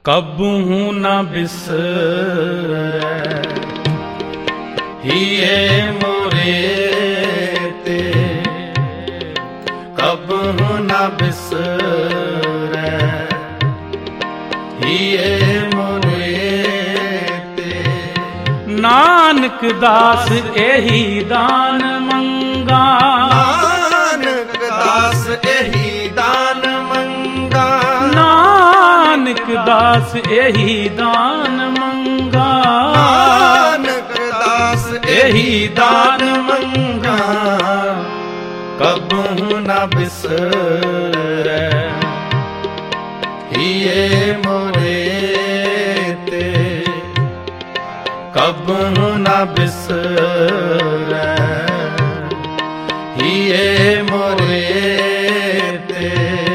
कबहू न बिसरै हिये मोरे ते, कबहू न बिसरै हिये मोरे ते। नानक दास एही दान मंगा, नानक दास एही दान मंगा, नानक दास एही दान मंगा, नानक दास एही दान मंगा। कबहू न बिसरै हिये मोरे ते, कबहू न बिसरै हिये मोरे ते।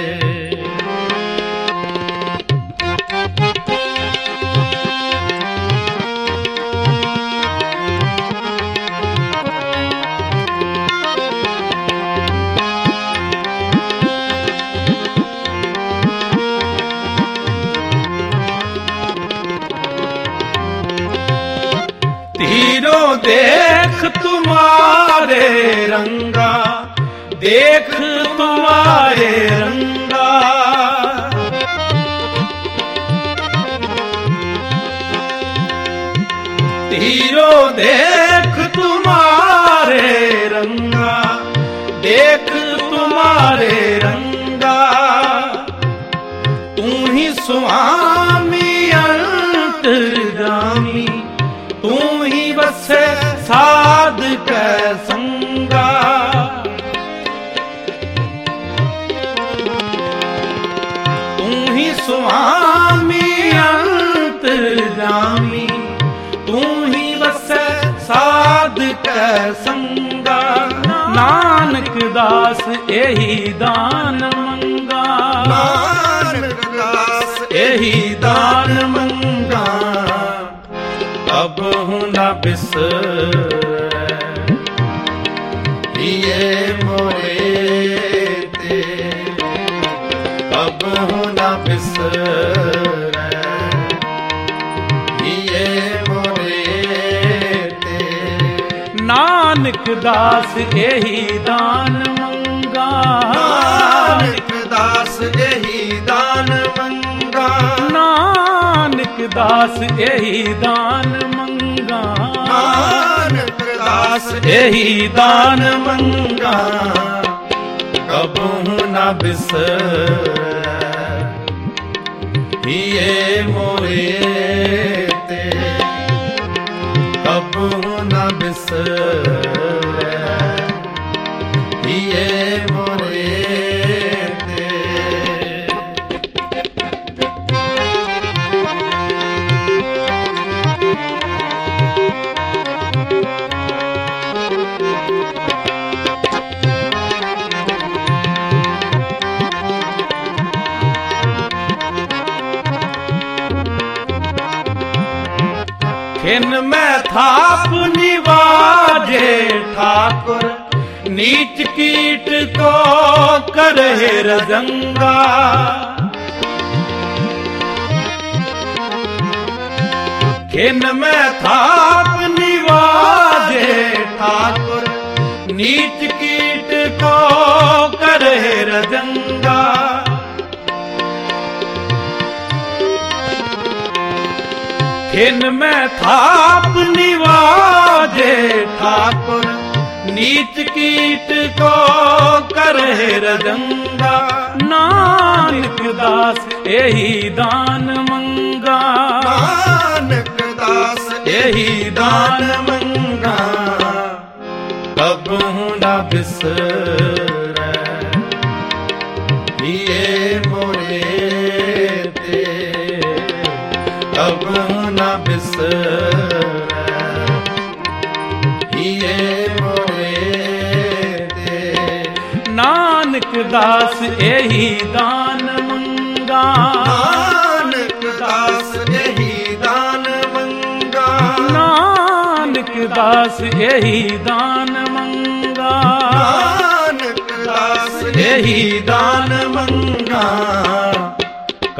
तीरों देख तुम्हारे रंगा, देख तुम्हारे रंगा, तीरों देख तुम्हारे रंगा, देख तुम्हारे रंगा। तू ही स्वामी अंतर्यामी, तू ही बसे साध कै संगा। तू ही स्वामी अंतर्यामी, तू ही बसे साध कै संगा। नानक दास एही दान मंगा, नानक दास एही दान मंगा। कबहू न बिसरै हिये मोरे ते, कबहू न बिसरै हिये मोरे ते। नानक दास एही दान मंगा, नानक दास एही दान मंगा, नानक दास एही दान मंगा, नानक दास एही दान मंगा। कबहू न बिसरै हिये मोरे ते, कबहू न बिसरै हिये मोरे ते। खिन में थाप निवाजे ठाकुर, नीच कीट को करहे रजंगा। खिन में थाप निवाजे ठाकुर, नीच कीट को करहे रजंगा। खिन में थाप निवाजे ठाकुर, नीच कीट को करहे रजंगा। नानक दास एही दान मंगा, नानक दास एही दान मंगा। कबहू न बिसरै हिये मोरे ते, कबहू न बिसरै हिये मोरे ते। नानक दास एही दान मंगा, नानक दास एही दान मंगा, नानक दास एही दान मंगा, नानक दास एही दान मंगा।